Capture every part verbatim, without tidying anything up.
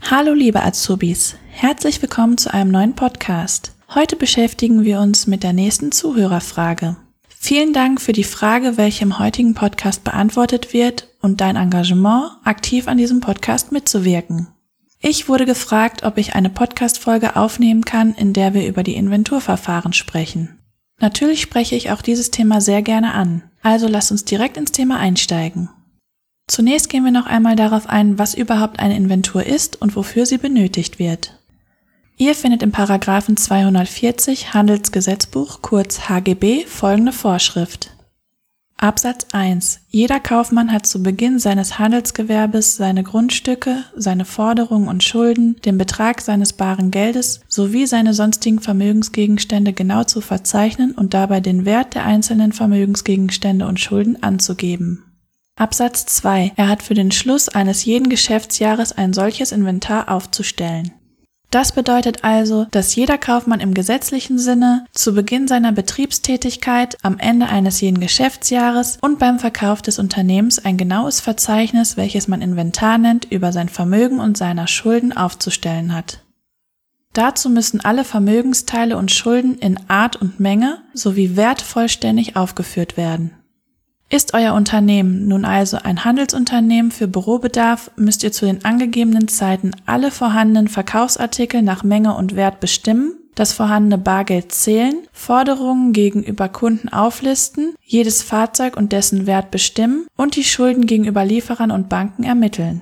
Hallo liebe Azubis, herzlich willkommen zu einem neuen Podcast. Heute beschäftigen wir uns mit der nächsten Zuhörerfrage. Vielen Dank für die Frage, welche im heutigen Podcast beantwortet wird und dein Engagement, aktiv an diesem Podcast mitzuwirken. Ich wurde gefragt, ob ich eine Podcast-Folge aufnehmen kann, in der wir über die Inventurverfahren sprechen. Natürlich spreche ich auch dieses Thema sehr gerne an, also lasst uns direkt ins Thema einsteigen. Zunächst gehen wir noch einmal darauf ein, was überhaupt eine Inventur ist und wofür sie benötigt wird. Ihr findet im Paragraphen zweihundertvierzig Handelsgesetzbuch, kurz H G B, folgende Vorschrift. Absatz eins. Jeder Kaufmann hat zu Beginn seines Handelsgewerbes seine Grundstücke, seine Forderungen und Schulden, den Betrag seines baren Geldes sowie seine sonstigen Vermögensgegenstände genau zu verzeichnen und dabei den Wert der einzelnen Vermögensgegenstände und Schulden anzugeben. Absatz zwei. Er hat für den Schluss eines jeden Geschäftsjahres ein solches Inventar aufzustellen. Das bedeutet also, dass jeder Kaufmann im gesetzlichen Sinne zu Beginn seiner Betriebstätigkeit, am Ende eines jeden Geschäftsjahres und beim Verkauf des Unternehmens ein genaues Verzeichnis, welches man Inventar nennt, über sein Vermögen und seiner Schulden aufzustellen hat. Dazu müssen alle Vermögensteile und Schulden in Art und Menge sowie Wert vollständig aufgeführt werden. Ist euer Unternehmen nun also ein Handelsunternehmen für Bürobedarf, müsst ihr zu den angegebenen Zeiten alle vorhandenen Verkaufsartikel nach Menge und Wert bestimmen, das vorhandene Bargeld zählen, Forderungen gegenüber Kunden auflisten, jedes Fahrzeug und dessen Wert bestimmen und die Schulden gegenüber Lieferern und Banken ermitteln.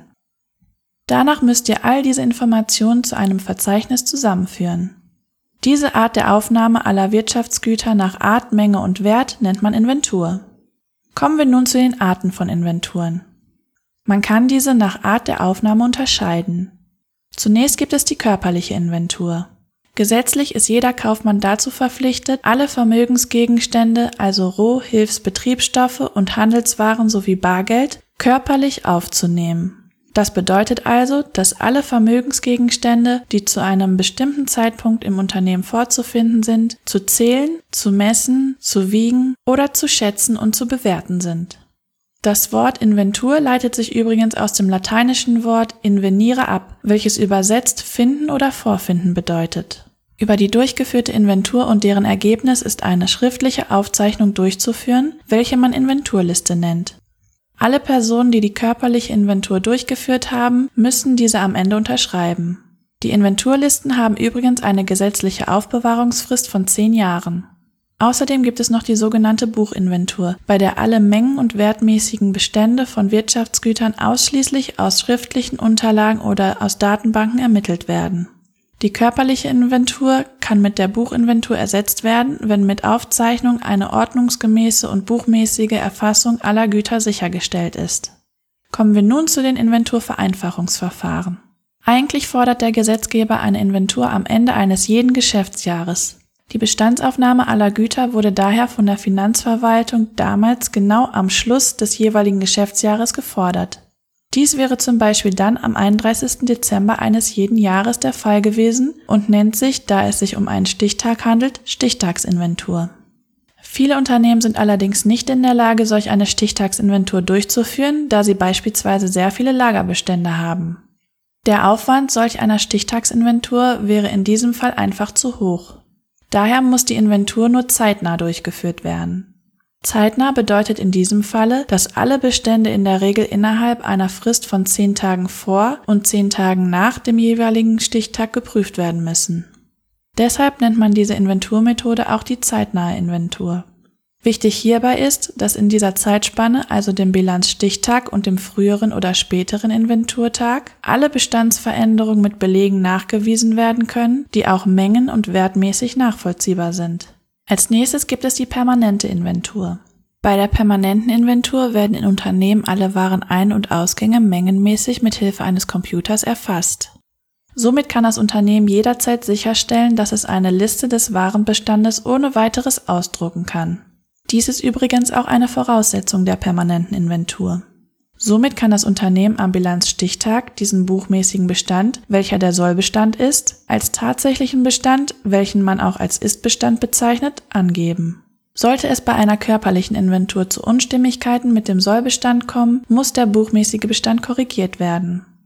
Danach müsst ihr all diese Informationen zu einem Verzeichnis zusammenführen. Diese Art der Aufnahme aller Wirtschaftsgüter nach Art, Menge und Wert nennt man Inventur. Kommen wir nun zu den Arten von Inventuren. Man kann diese nach Art der Aufnahme unterscheiden. Zunächst gibt es die körperliche Inventur. Gesetzlich ist jeder Kaufmann dazu verpflichtet, alle Vermögensgegenstände, also Roh-, Hilfs-, Betriebsstoffe und Handelswaren sowie Bargeld, körperlich aufzunehmen. Das bedeutet also, dass alle Vermögensgegenstände, die zu einem bestimmten Zeitpunkt im Unternehmen vorzufinden sind, zu zählen, zu messen, zu wiegen oder zu schätzen und zu bewerten sind. Das Wort Inventur leitet sich übrigens aus dem lateinischen Wort invenire ab, welches übersetzt finden oder vorfinden bedeutet. Über die durchgeführte Inventur und deren Ergebnis ist eine schriftliche Aufzeichnung durchzuführen, welche man Inventurliste nennt. Alle Personen, die die körperliche Inventur durchgeführt haben, müssen diese am Ende unterschreiben. Die Inventurlisten haben übrigens eine gesetzliche Aufbewahrungsfrist von zehn Jahren. Außerdem gibt es noch die sogenannte Buchinventur, bei der alle mengen- und wertmäßigen Bestände von Wirtschaftsgütern ausschließlich aus schriftlichen Unterlagen oder aus Datenbanken ermittelt werden. Die körperliche Inventur kann mit der Buchinventur ersetzt werden, wenn mit Aufzeichnung eine ordnungsgemäße und buchmäßige Erfassung aller Güter sichergestellt ist. Kommen wir nun zu den Inventurvereinfachungsverfahren. Eigentlich fordert der Gesetzgeber eine Inventur am Ende eines jeden Geschäftsjahres. Die Bestandsaufnahme aller Güter wurde daher von der Finanzverwaltung damals genau am Schluss des jeweiligen Geschäftsjahres gefordert. Dies wäre zum Beispiel dann am einunddreißigsten Dezember eines jeden Jahres der Fall gewesen und nennt sich, da es sich um einen Stichtag handelt, Stichtagsinventur. Viele Unternehmen sind allerdings nicht in der Lage, solch eine Stichtagsinventur durchzuführen, da sie beispielsweise sehr viele Lagerbestände haben. Der Aufwand solch einer Stichtagsinventur wäre in diesem Fall einfach zu hoch. Daher muss die Inventur nur zeitnah durchgeführt werden. Zeitnah bedeutet in diesem Falle, dass alle Bestände in der Regel innerhalb einer Frist von zehn Tagen vor und zehn Tagen nach dem jeweiligen Stichtag geprüft werden müssen. Deshalb nennt man diese Inventurmethode auch die zeitnahe Inventur. Wichtig hierbei ist, dass in dieser Zeitspanne, also dem Bilanzstichtag und dem früheren oder späteren Inventurtag, alle Bestandsveränderungen mit Belegen nachgewiesen werden können, die auch mengen- und wertmäßig nachvollziehbar sind. Als nächstes gibt es die permanente Inventur. Bei der permanenten Inventur werden in Unternehmen alle Warenein- und Ausgänge mengenmäßig mit Hilfe eines Computers erfasst. Somit kann das Unternehmen jederzeit sicherstellen, dass es eine Liste des Warenbestandes ohne weiteres ausdrucken kann. Dies ist übrigens auch eine Voraussetzung der permanenten Inventur. Somit kann das Unternehmen am Bilanzstichtag diesen buchmäßigen Bestand, welcher der Sollbestand ist, als tatsächlichen Bestand, welchen man auch als Ist-Bestand bezeichnet, angeben. Sollte es bei einer körperlichen Inventur zu Unstimmigkeiten mit dem Sollbestand kommen, muss der buchmäßige Bestand korrigiert werden.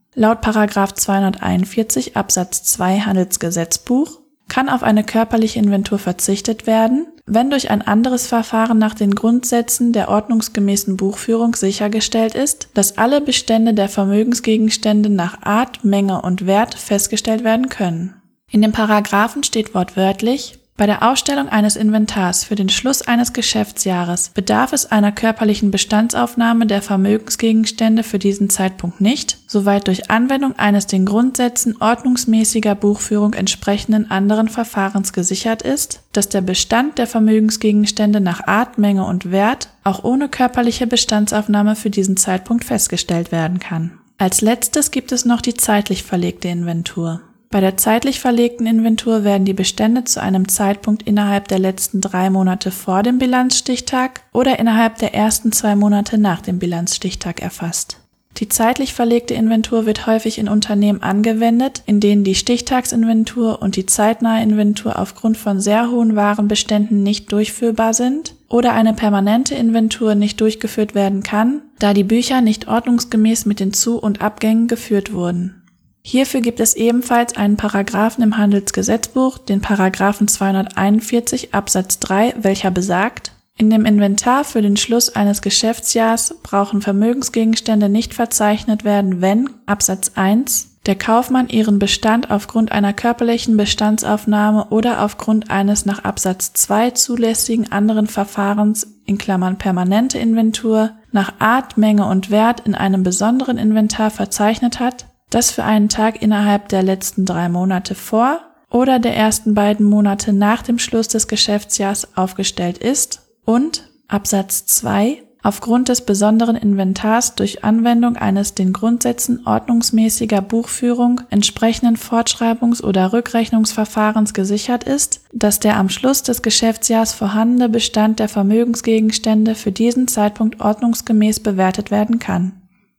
Laut Paragraph zweihunderteinundvierzig Absatz zwei Handelsgesetzbuch kann auf eine körperliche Inventur verzichtet werden, wenn durch ein anderes Verfahren nach den Grundsätzen der ordnungsgemäßen Buchführung sichergestellt ist, dass alle Bestände der Vermögensgegenstände nach Art, Menge und Wert festgestellt werden können. In dem Paragraphen steht wortwörtlich: Bei der Aufstellung eines Inventars für den Schluss eines Geschäftsjahres bedarf es einer körperlichen Bestandsaufnahme der Vermögensgegenstände für diesen Zeitpunkt nicht, soweit durch Anwendung eines den Grundsätzen ordnungsmäßiger Buchführung entsprechenden anderen Verfahrens gesichert ist, dass der Bestand der Vermögensgegenstände nach Art, Menge und Wert auch ohne körperliche Bestandsaufnahme für diesen Zeitpunkt festgestellt werden kann. Als letztes gibt es noch die zeitlich verlegte Inventur. Bei der zeitlich verlegten Inventur werden die Bestände zu einem Zeitpunkt innerhalb der letzten drei Monate vor dem Bilanzstichtag oder innerhalb der ersten zwei Monate nach dem Bilanzstichtag erfasst. Die zeitlich verlegte Inventur wird häufig in Unternehmen angewendet, in denen die Stichtagsinventur und die zeitnahe Inventur aufgrund von sehr hohen Warenbeständen nicht durchführbar sind oder eine permanente Inventur nicht durchgeführt werden kann, da die Bücher nicht ordnungsgemäß mit den Zu- und Abgängen geführt wurden. Hierfür gibt es ebenfalls einen Paragraphen im Handelsgesetzbuch, den Paragraphen zweihunderteinundvierzig Absatz drei, welcher besagt: In dem Inventar für den Schluss eines Geschäftsjahrs brauchen Vermögensgegenstände nicht verzeichnet werden, wenn Absatz eins der Kaufmann ihren Bestand aufgrund einer körperlichen Bestandsaufnahme oder aufgrund eines nach Absatz zwei zulässigen anderen Verfahrens in Klammern permanente Inventur nach Art, Menge und Wert in einem besonderen Inventar verzeichnet hat, das für einen Tag innerhalb der letzten drei Monate vor oder der ersten beiden Monate nach dem Schluss des Geschäftsjahrs aufgestellt ist und Absatz zwei aufgrund des besonderen Inventars durch Anwendung eines den Grundsätzen ordnungsmäßiger Buchführung entsprechenden Fortschreibungs- oder Rückrechnungsverfahrens gesichert ist, dass der am Schluss des Geschäftsjahrs vorhandene Bestand der Vermögensgegenstände für diesen Zeitpunkt ordnungsgemäß bewertet werden kann.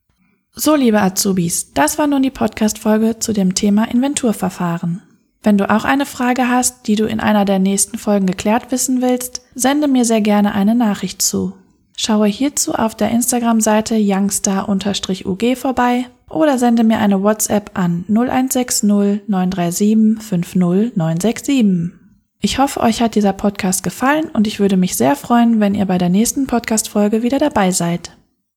So, liebe Azubis, das war nun die Podcast-Folge zu dem Thema Inventurverfahren. Wenn du auch eine Frage hast, die du in einer der nächsten Folgen geklärt wissen willst, sende mir sehr gerne eine Nachricht zu. Schaue hierzu auf der Instagram-Seite youngstar U G vorbei oder sende mir eine WhatsApp an null eins sechs null neun drei sieben fünf null neun sechs sieben. Ich hoffe, euch hat dieser Podcast gefallen und ich würde mich sehr freuen, wenn ihr bei der nächsten Podcast-Folge wieder dabei seid.